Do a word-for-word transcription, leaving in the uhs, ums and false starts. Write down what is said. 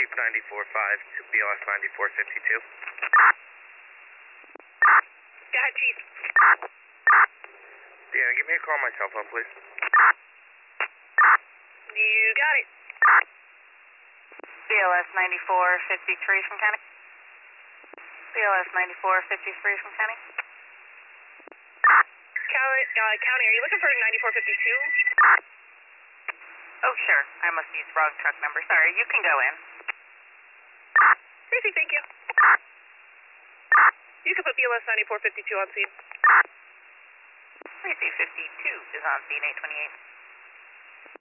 Chief ninety-four five to B L S ninety-four fifty-two. Go ahead, Chief. Yeah, give me a call on my cell phone, please. You got it. B L S ninety-four fifty-three from County. B L S ninety-four fifty-three from County. County, uh, County, are you looking for ninety-four fifty-two? Oh, sure. I must use the wrong truck number. Sorry, you can go in. Tracy, thank you. You can put B L S ninety-four fifty-two on scene. Tracy fifty-two is on scene eight twenty-eight.